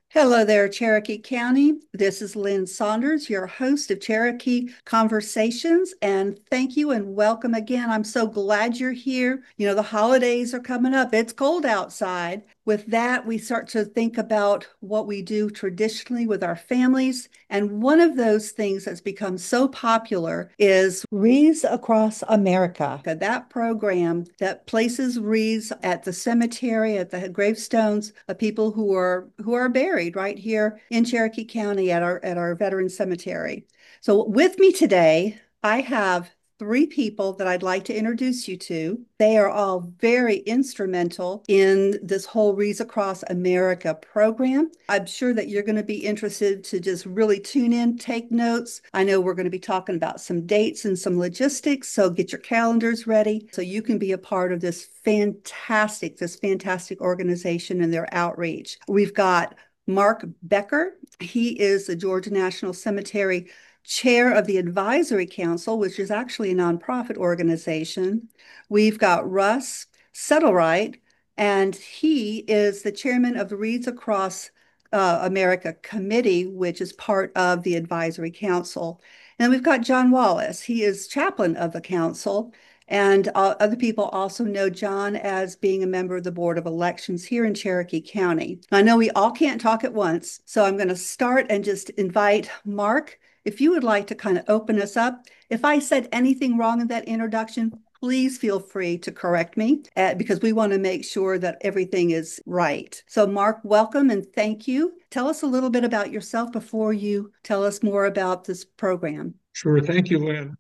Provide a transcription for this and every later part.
Hello there, Cherokee County. This is Lynn Saunders, your host of Cherokee Conversations, and thank you and welcome again. I'm so glad you're here. The holidays are coming up. It's cold outside. With that, we start to think about what we do traditionally with our families. And one of those things that's become so popular is Wreaths Across America. That program that places wreaths at the cemetery, at the gravestones of people who are buried right here in Cherokee County at our veteran cemetery. So with me today, I have three people that I'd like to introduce you to. They are all very instrumental in this whole Wreaths Across America program. I'm sure that you're going to be interested to just really tune in, take notes. I know we're going to be talking about some dates and some logistics, so get your calendars ready so you can be a part of this fantastic organization and their outreach. We've got Mark Becker. He is the Georgia National Cemetery chair of the Advisory Council, which is actually a nonprofit organization. We've got Russ Settlewright, and he is the chairman of the Wreaths Across America Committee, which is part of the Advisory Council. And we've got John Wallace. He is chaplain of the council. And other people also know John as being a member of the Board of Elections here in Cherokee County. I know we all can't talk at once, so I'm going to start and just invite Mark, if you would like to kind of open us up. If I said anything wrong in that introduction, please feel free to correct me because we want to make sure that everything is right. So, Mark, welcome and thank you. Tell us a little bit about yourself before you tell us more about this program. Sure. Thank you, Lynn.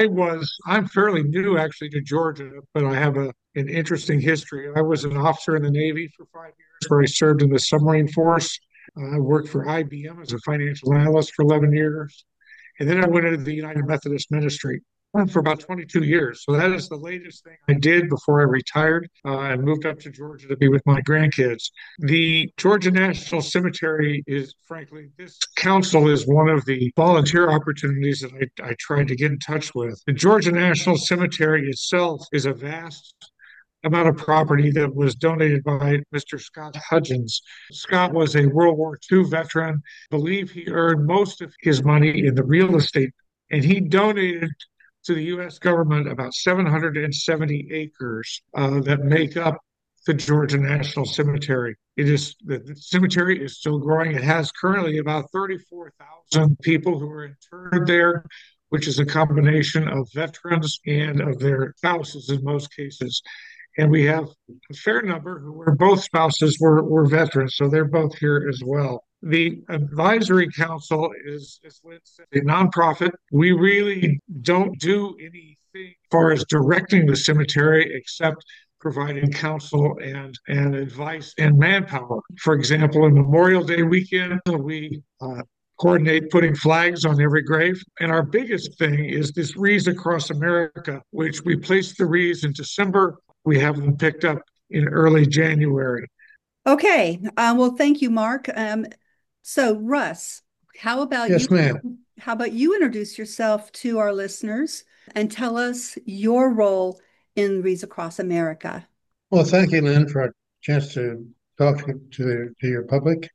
I'm fairly new actually to Georgia, but I have an interesting history. I was an officer in the Navy for 5 years where I served in the submarine force. I worked for IBM as a financial analyst for 11 years. And then I went into the United Methodist Ministry for about 22 years. So that is the latest thing I did before I retired and moved up to Georgia to be with my grandkids. The Georgia National Cemetery is, frankly, this council is one of the volunteer opportunities that I tried to get in touch with. The Georgia National Cemetery itself is a vast amount of property that was donated by Mr. Scott Hudgens. Scott was a World War II veteran. I believe he earned most of his money in the real estate, and he donated to the U.S. government about 770 acres that make up the Georgia National Cemetery. The cemetery is still growing. It has currently about 34,000 people who are interred there, which is a combination of veterans and of their spouses in most cases. And we have a fair number who were both spouses were veterans, so they're both here as well. The advisory council is a nonprofit. We really don't do anything as far as directing the cemetery except providing counsel and advice and manpower. For example, in Memorial Day weekend, we coordinate putting flags on every grave. And our biggest thing is this Wreaths Across America, which we place the wreaths in December. We have them picked up in early January. Okay. Well, thank you, Mark. So, Russ, how about you? Yes, ma'am. How about you introduce yourself to our listeners and tell us your role in Wreaths Across America? Well, thank you, Lynn, for a chance to talk to your public.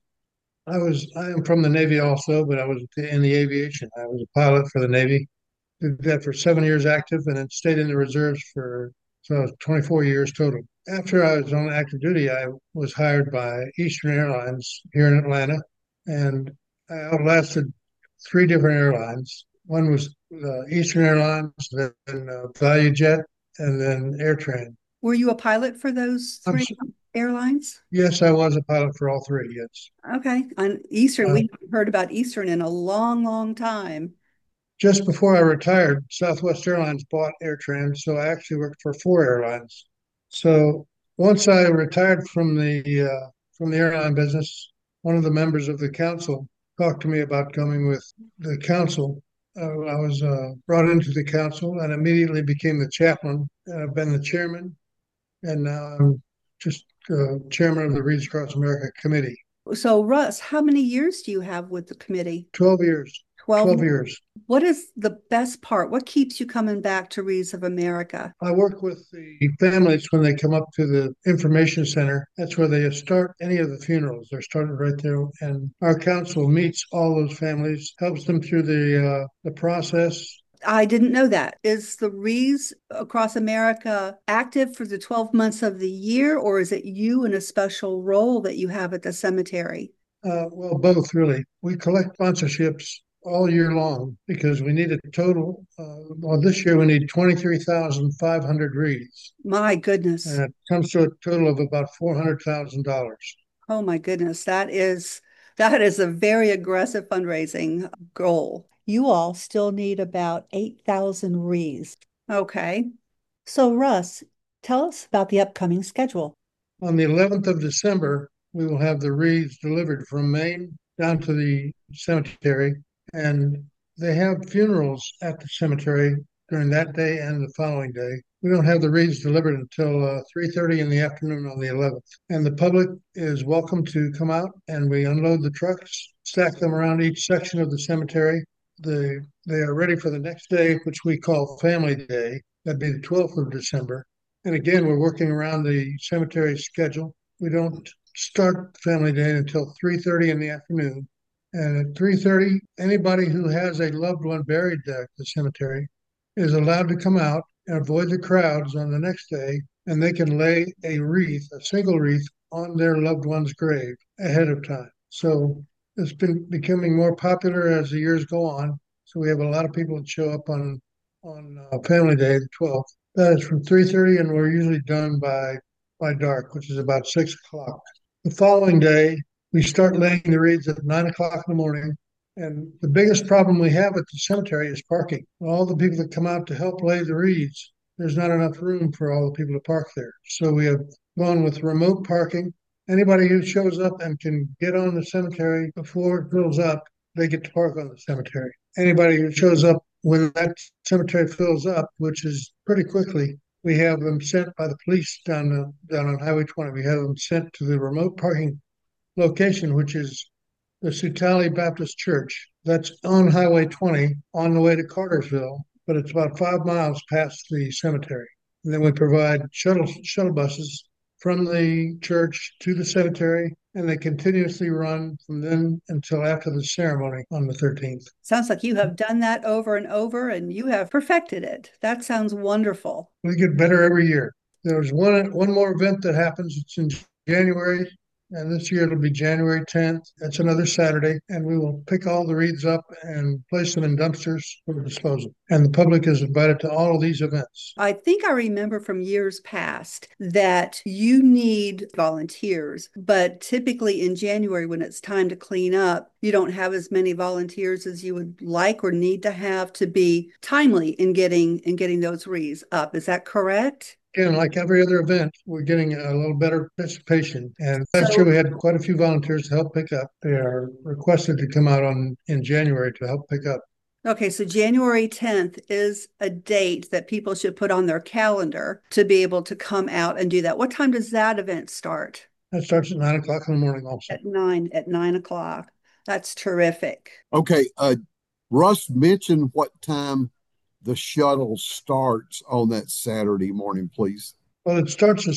I am from the Navy also, but I was in the aviation. I was a pilot for the Navy. Did that for 7 years active, and then stayed in the reserves for 24 years total. After I was on active duty, I was hired by Eastern Airlines here in Atlanta, and I outlasted three different airlines. One was Eastern Airlines, then ValueJet, and then AirTran. Were you a pilot for those I'm, three airlines? yes, I was a pilot for all three. Yes. Okay. On Eastern, Uh, we haven't heard about Eastern in a long, long time. just before I retired, Southwest Airlines bought AirTran, so I actually worked for four airlines. So once I retired from the airline business, one of the members of the council talked to me about coming with the council. I was brought into the council and immediately became the chaplain. And I've been the chairman, and now I'm just chairman of the Wreaths Across America Committee. So, Russ, how many years do you have with the committee? 12 years. 12 years. What is the best part? What keeps you coming back to Wreaths of America? I work with the families when they come up to the information center. That's where they start any of the funerals. They're started right there, and our council meets all those families, helps them through the process. I didn't know that. Is the Wreaths across America active for the 12 months of the year, or is it you in a special role that you have at the cemetery? Well, both really. We collect sponsorships all year long because we need a total. Well, this year we need 23,500 wreaths, My goodness. and it comes to a total of about $400,000. Oh my goodness. That is a very aggressive fundraising goal. You all still need about 8,000 wreaths. Okay. So Russ, tell us about the upcoming schedule. On the 11th of December, we will have the wreaths delivered from Maine down to the cemetery, and they have funerals at the cemetery during that day and the following day. We don't have the wreaths delivered until 3:30 in the afternoon on the 11th. And the public is welcome to come out, and we unload the trucks, stack them around each section of the cemetery. They are ready for the next day, which we call Family Day. That'd be the 12th of December. And again, we're working around the cemetery schedule. We don't start Family Day until 3:30 in the afternoon. And at 3:30, anybody who has a loved one buried there at the cemetery is allowed to come out and avoid the crowds on the next day, and they can lay a wreath, a single wreath, on their loved one's grave ahead of time. So it's been becoming more popular as the years go on. So we have a lot of people that show up on Family Day, the 12th. That is from 3:30, and we're usually done by dark, which is about 6 o'clock. The following day, we start laying the wreaths at 9 o'clock in the morning. And the biggest problem we have at the cemetery is parking. All the people that come out to help lay the wreaths, there's not enough room for all the people to park there. So we have gone with remote parking. Anybody who shows up and can get on the cemetery before it fills up, they get to park on the cemetery. Anybody who shows up when that cemetery fills up, which is pretty quickly, we have them sent by the police down on Highway 20. We have them sent to the remote parking location, which is the Sutali Baptist Church. That's on Highway 20 on the way to Cartersville, but it's about 5 miles past the cemetery. And then we provide shuttle buses from the church to the cemetery, and they continuously run from then until after the ceremony on the 13th. Sounds like you have done that over and over and you have perfected it. That sounds wonderful. We get better every year. There's one more event that happens. It's in January, and this year it'll be January 10th. That's another Saturday, and we will pick all the wreaths up and place them in dumpsters for disposal. And the public is invited to all of these events. I think I remember from years past that you need volunteers, but typically in January when it's time to clean up, you don't have as many volunteers as you would like or need to have to be timely in getting those wreaths up. Is that correct? Again, like every other event, we're getting a little better participation. And last So year we had quite a few volunteers to help pick up. They are requested to come out in January to help pick up. Okay, so January 10th is a date that people should put on their calendar to be able to come out and do that. What time does that event start? That starts at 9 o'clock in the morning also. At nine o'clock. That's terrific. Okay, Russ mentioned what time the shuttle starts on that Saturday morning, please. Well, it starts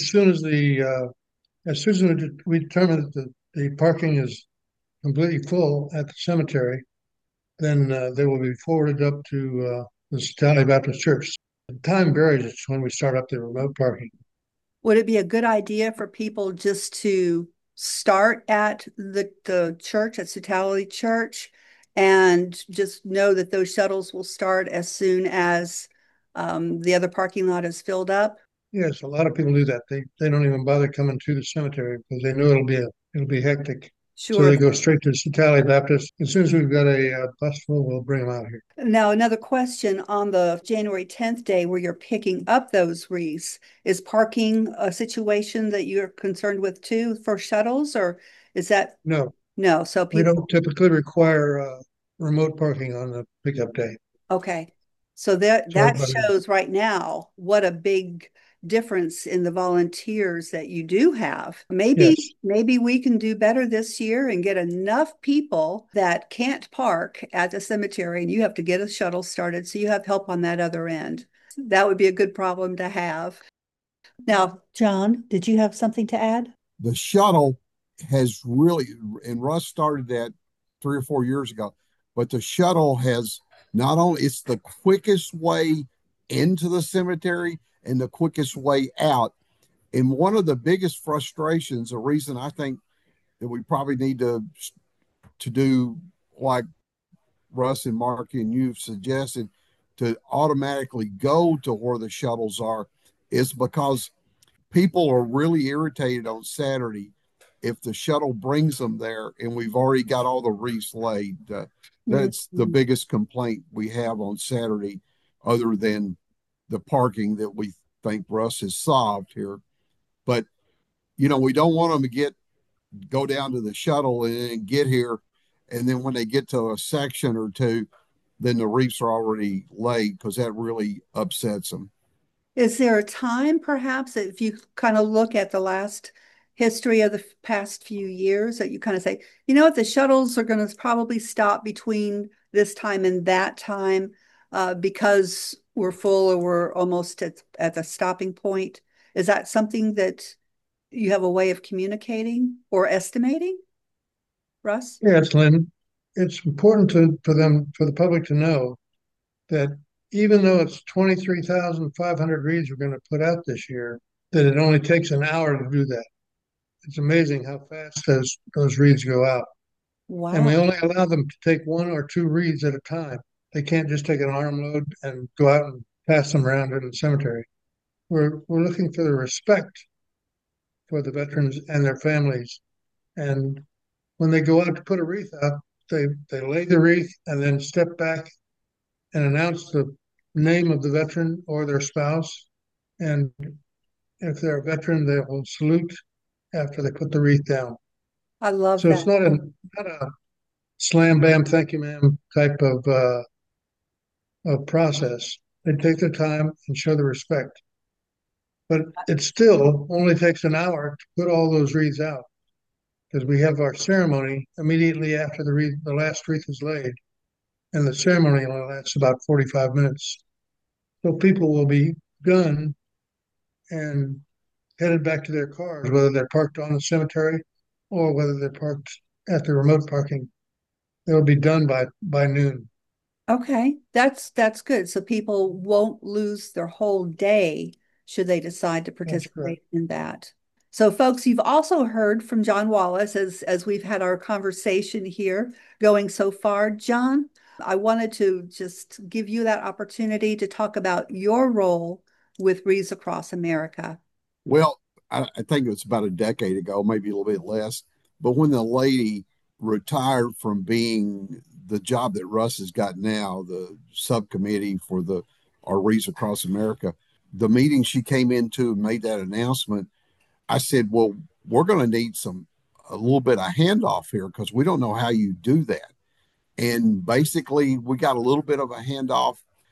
as soon as we determine that the parking is completely full at the cemetery, then they will be forwarded up to the Sutali Baptist Church. The time varies. It's when we start up the remote parking. Would it be a good idea for people just to start at the church, at Sutali Church, and just know that those shuttles will start as soon as the other parking lot is filled up? Yes, a lot of people do that. They don't even bother coming to the cemetery because they know it'll be hectic. So Sure. they go straight to Sutali Baptist. As soon as we've got a bus full, we'll bring them out here. Now, another question on the January 10th day where you're picking up those wreaths, is parking a situation that you're concerned with too for shuttles, or is that No, no? So we people, don't typically require remote parking on the pickup day. okay. So that So that everybody, shows right now what a big difference in the volunteers that you do have. Yes. Maybe we can do better this year and get enough people that can't park at the cemetery, and you have to get a shuttle started so you have help on that other end. That would be a good problem to have. Now, John, did you have something to add? The shuttle has really, and Russ started that 3 or 4 years ago, but the shuttle has not only, it's the quickest way into the cemetery and the quickest way out. And one of the biggest frustrations, the reason I think that we probably need to do like Russ and Mark and you've suggested, to automatically go to where the shuttles are, is because people are really irritated on Saturday if the shuttle brings them there and we've already got all the wreaths laid. That's the biggest complaint we have on Saturday, other than the parking that we think Russ has solved here. But, we don't want them to go down to the shuttle and get here. And then when they get to a section or two, then the wreaths are already laid, because that really upsets them. Is there a time, perhaps, if you kind of look at the last history of the past few years, that you kind of say, you know what, the shuttles are going to probably stop between this time and that time because we're full or we're almost at the stopping point? Is that something that you have a way of communicating or estimating, Russ? Yes, Lynn. It's important for the public to know that even though it's 23,500 reads we're going to put out this year, that it only takes an hour to do that. It's amazing how fast those reads go out. Wow. And we only allow them to take 1 or 2 reads at a time. They can't just take an armload and go out and pass them around in the cemetery. We're looking for the respect for the veterans and their families. And when they go out to put a wreath out, they lay the wreath and then step back and announce the name of the veteran or their spouse. And if they're a veteran, they will salute after they put the wreath down. I love So that. it's not a slam bam, thank you, ma'am type of process. They take their time and show the respect. But it still only takes an hour to put all those wreaths out, because we have our ceremony immediately after the last wreath is laid, and the ceremony only lasts about 45 minutes. So people will be done and headed back to their cars, whether they're parked on the cemetery or whether they're parked at the remote parking. They'll be done by noon. Okay, that's good. So people won't lose their whole day should they decide to That's correct. participate in that. So folks, you've also heard from John Wallace as we've had our conversation here going so far. John, I wanted to just give you that opportunity to talk about your role with Wreaths Across America. Well, I think it was about a decade ago, maybe a little bit less. But when the lady retired from being the job that Russ has got now, the subcommittee for our Wreaths Across America, the meeting she came into and made that announcement, I said, well, we're going to need a little bit of handoff here, because we don't know how you do that. And basically, we got a little bit of a handoff.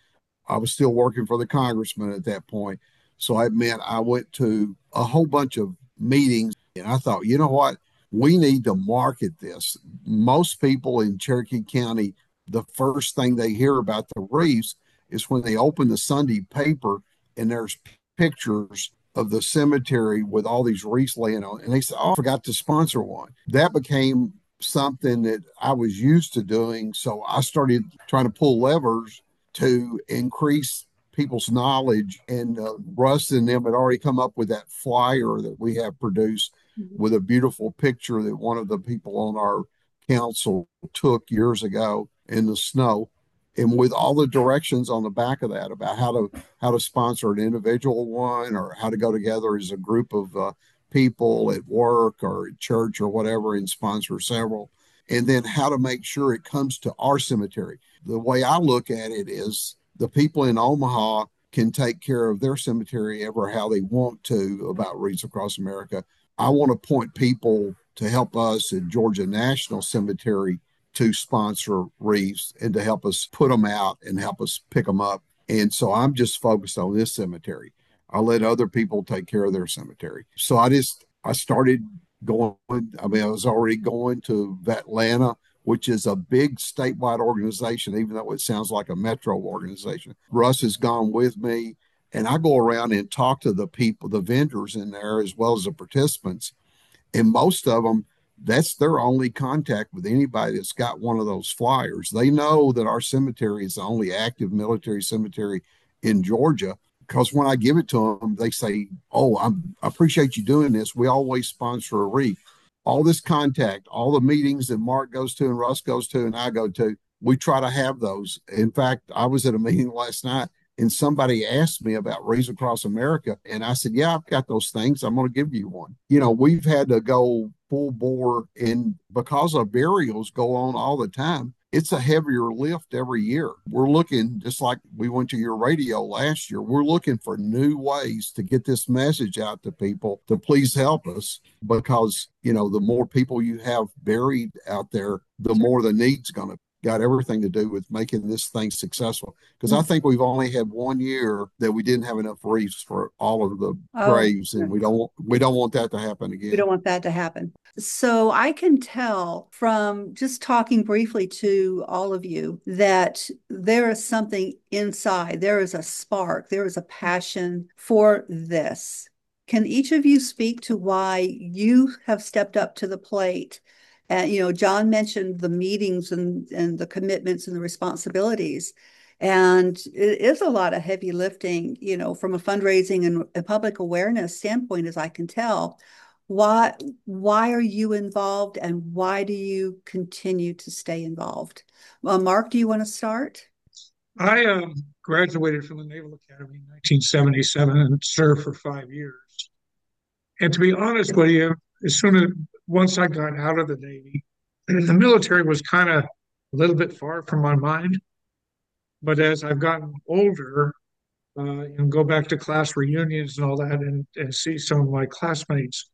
I was still working for the congressman at that point. So I meant I went to a whole bunch of meetings, and I thought, you know what? We need to market this. Most people in Cherokee County, the first thing they hear about the wreaths is when they open the Sunday paper and there's pictures of the cemetery with all these wreaths laying on. And they said, oh, I forgot to sponsor one. That became something that I was used to doing. So I started trying to pull levers to increase people's knowledge. And Russ and them had already come up with that flyer that we have produced with a beautiful picture that one of the people on our council took years ago in the snow, and with all the directions on the back of that about how to sponsor an individual one, or how to go together as a group of people at work or at church or whatever and sponsor several, and then how to make sure it comes to our cemetery. The way I look at it is the people in Omaha can take care of their cemetery ever how they want to about Wreaths Across America. I want to point people to help us at Georgia National Cemetery to sponsor wreaths and to help us put them out and help us pick them up. And so I'm just focused on this cemetery. I let other people take care of their cemetery. So I started going. I mean, I was already going to Atlanta, which is a big statewide organization, even though it sounds like a metro organization. Russ has gone with me, and I go around and talk to the people, the vendors in there, as well as the participants. And most of them, that's their only contact with anybody that's got one of those flyers. They know that our cemetery is the only active military cemetery in Georgia, because when I give it to them, they say, "Oh, I appreciate you doing this. We always sponsor a wreath." All this contact, all the meetings that Mark goes to and Russ goes to and I go to, we try to have those. In fact, I was at a meeting last night and somebody asked me about Wreaths Across America. And I said, "Yeah, I've got those things. I'm going to give you one." You know, we've had to go full bore, and because our burials go on all the time, it's a heavier lift every year. We're looking, just like we went to your radio last year, we're looking for new ways to get this message out to people to please help us, because, you know, the more people you have buried out there, the more the need's going to got everything to do with making this thing successful. Because I think we've only had 1 year that we didn't have enough wreaths for all of the graves, and we don't want that to happen again. We don't want that to happen. So I can tell from just talking briefly to all of you that there is something inside. There is a spark. There is a passion for this. Can each of you speak to why you have stepped up to the plate? And, you know, John mentioned the meetings and the commitments and the responsibilities. And it is a lot of heavy lifting, you know, from a fundraising and a public awareness standpoint, as I can tell. Why are you involved, and why do you continue to stay involved? Mark, do you want to start? I graduated from the Naval Academy in 1977 and served for 5 years. And to be honest with you, once I got out of the Navy, the military was kind of a little bit far from my mind. But as I've gotten older, and go back to class reunions and all that, and see some of my classmates,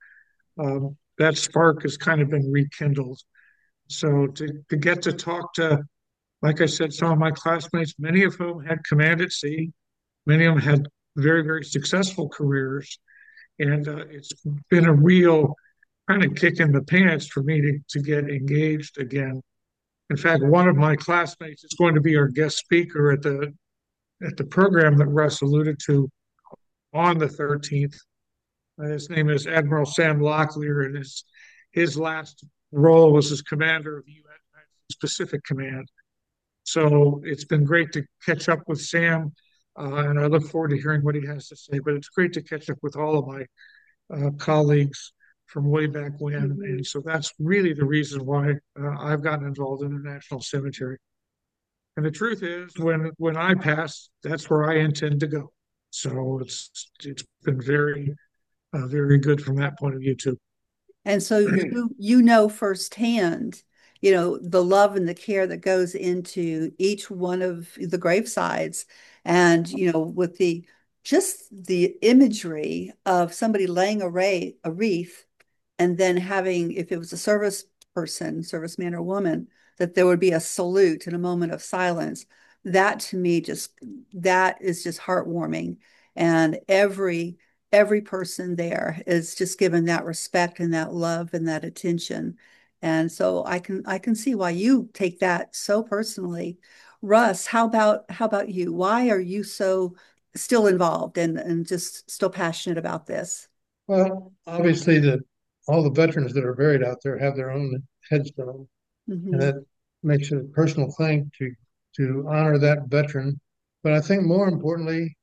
that spark has kind of been rekindled. So to get to talk to, like I said, some of my classmates, many of whom had command at sea, many of them had very, very successful careers. And it's been a real kind of kick in the pants for me to get engaged again. In fact, one of my classmates is going to be our guest speaker at the program that Russ alluded to on the 13th. His name is Admiral Sam Locklear, and his last role was as commander of U.S. Pacific Command. So it's been great to catch up with Sam, and I look forward to hearing what he has to say. But it's great to catch up with all of my colleagues from way back when. And so that's really the reason why I've gotten involved in the National Cemetery. And the truth is, when I pass, that's where I intend to go. So it's been very good from that point of view too. And so you know firsthand, you know, the love and the care that goes into each one of the gravesides. And, you know, with just the imagery of somebody laying a wreath, and then having, if it was a serviceman or woman, that there would be a salute and a moment of silence. That to me that is just heartwarming. And every person there is just given that respect and that love and that attention. And so I can see why you take that so personally. Russ, how about you? Why are you so still involved and just still passionate about this? Well, obviously, all the veterans that are buried out there have their own headstone, and Mm-hmm. that makes it a personal thing to honor that veteran. But I think more importantly,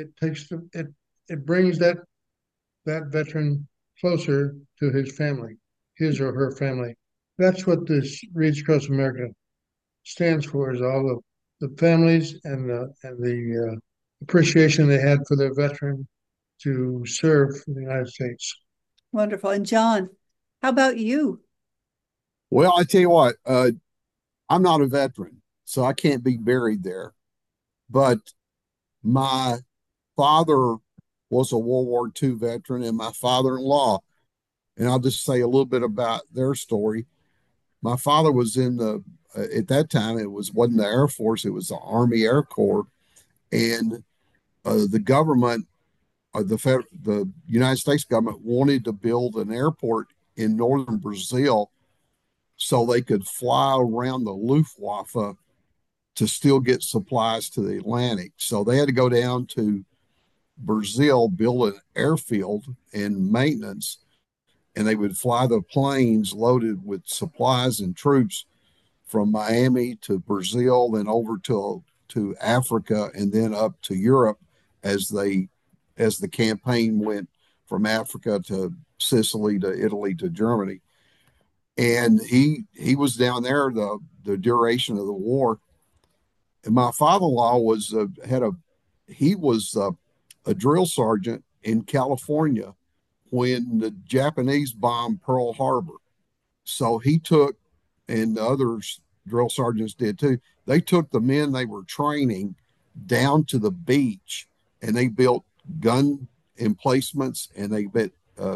it brings that veteran closer to his family, his or her family. That's what this Wreaths Across America stands for: is all the families and the appreciation they had for their veteran to serve for the United States. Wonderful. And John, how about you? Well, I tell you what, I'm not a veteran, so I can't be buried there. But my father was a World War II veteran, and my father-in-law, and I'll just say a little bit about their story. My father was in at that time, wasn't the Air Force, it was the Army Air Corps. And the government the United States government wanted to build an airport in northern Brazil so they could fly around the Luftwaffe to still get supplies to the Atlantic. So they had to go down to Brazil, build an airfield and maintenance, and they would fly the planes loaded with supplies and troops from Miami to Brazil, then over to Africa, and then up to Europe as the campaign went from Africa to Sicily to Italy to Germany. And he was down there the duration of the war. And my father-in-law he was a drill sergeant in California when the Japanese bombed Pearl Harbor. So he took, and the others drill sergeants did too, they took the men they were training down to the beach, and they built gun emplacements, and they built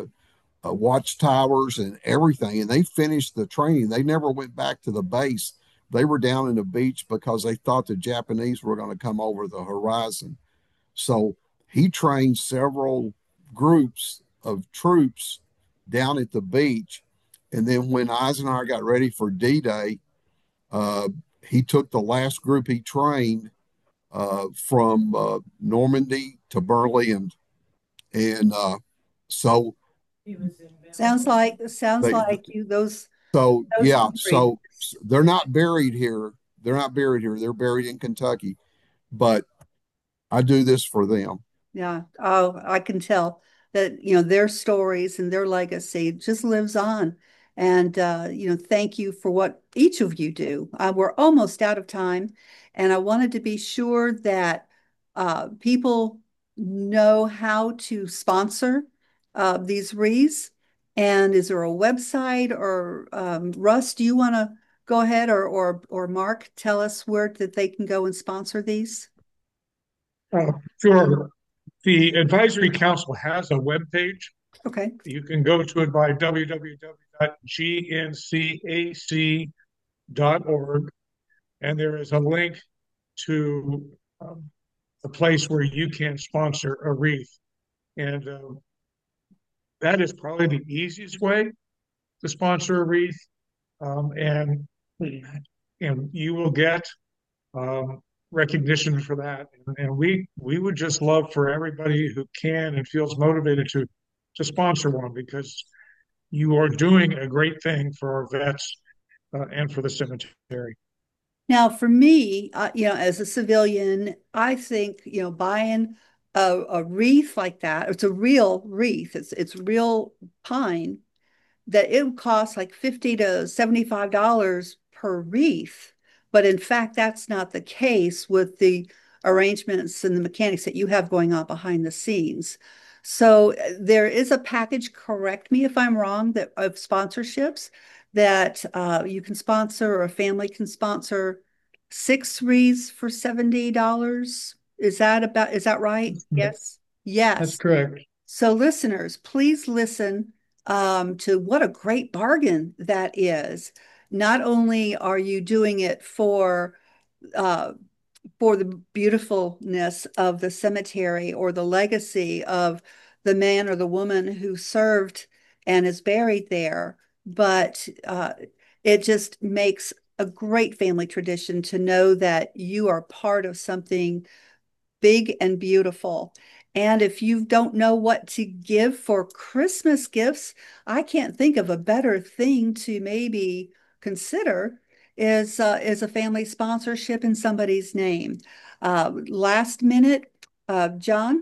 watchtowers and everything. And they finished the training. They never went back to the base. They were down in the beach because they thought the Japanese were going to come over the horizon. So he trained several groups of troops down at the beach. And then when Eisenhower got ready for D-Day, he took the last group he trained from Normandy to Berlin. And so sounds like they, you those so those yeah, stories. so they're not buried here. They're not buried here. They're buried in Kentucky. But I do this for them. Yeah. Oh, I can tell that, their stories and their legacy just lives on. And, thank you for what each of you do. We're almost out of time, and I wanted to be sure that people know how to sponsor these wreaths. And is there a website or Russ, do you want to go ahead or Mark, tell us where that they can go and sponsor these? Uh, sure. The advisory council has a webpage. Okay. You can go to it by www.gncac.org, and there is a link to a place where you can sponsor a wreath. And that is probably the easiest way to sponsor a wreath. Um, and and you will get recognition for that. And we would just love for everybody who can and feels motivated to sponsor one, because you are doing a great thing for our vets and for the cemetery. Now, for me, as a civilian, I think, buying a wreath like that, it's a real wreath, it's real pine, that it would cost like $50 to $75 per wreath. But in fact, that's not the case with the arrangements and the mechanics that you have going on behind the scenes. So there is a package, correct me if I'm wrong, that of sponsorships that you can sponsor, or a family can sponsor 6 wreaths for $70. Is that right? Yes. That's Yes. correct. So, listeners, please listen to what a great bargain that is. Not only are you doing it uh, for the beautifulness of the cemetery or the legacy of the man or the woman who served and is buried there, but it just makes a great family tradition to know that you are part of something big and beautiful. And if you don't know what to give for Christmas gifts, I can't think of a better thing to maybe consider is a family sponsorship in somebody's name. Last minute, John.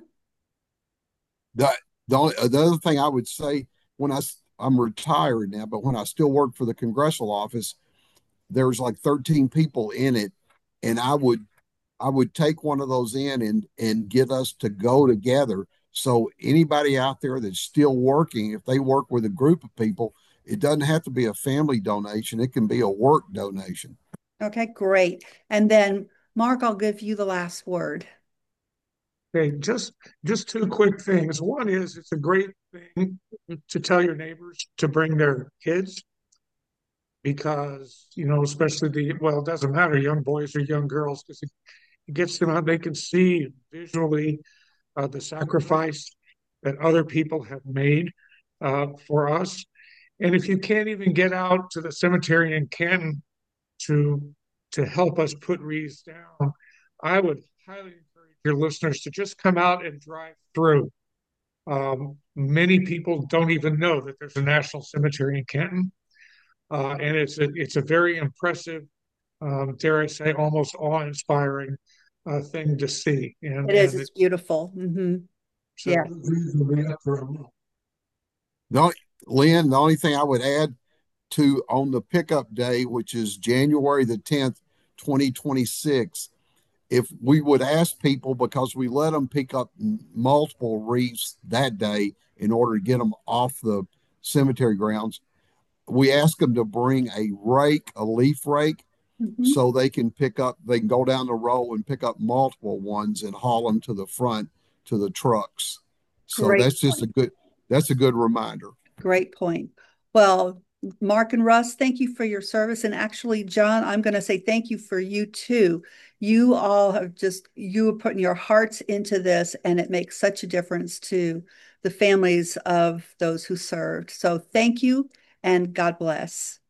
The the other thing I would say, when I'm retired now, but when I still work for the congressional office, there's like 13 people in it, and I would take one of those in and get us to go together. So anybody out there that's still working, if they work with a group of people, it doesn't have to be a family donation. It can be a work donation. Okay, great. And then Mark, I'll give you the last word. Okay, just two quick things. One is, it's a great thing to tell your neighbors to bring their kids, because especially well, it doesn't matter, young boys or young girls, because it gets them out. They can see visually the sacrifice, that other people have made for us. And if you can't even get out to the cemetery in Canton to help us put wreaths down, I would highly encourage your listeners to just come out and drive through. Many people don't even know that there's a national cemetery in Canton, and it's a very impressive, dare I say, almost awe-inspiring thing to see. It is. It's beautiful. Mm-hmm. So Yeah. No, Lynn, the only thing I would add to on the pickup day, which is January the 10th, 2026, if we would ask people, because we let them pick up multiple wreaths that day in order to get them off the cemetery grounds, we ask them to bring a rake, a leaf rake, Mm-hmm. so they can go down the row and pick up multiple ones and haul them to the front to the trucks. So Great that's just point. that's a good reminder. Great point. Well, Mark and Russ, thank you for your service. And actually, John, I'm going to say thank you for you too. You all you are putting your hearts into this, and it makes such a difference to the families of those who served. So thank you, and God bless.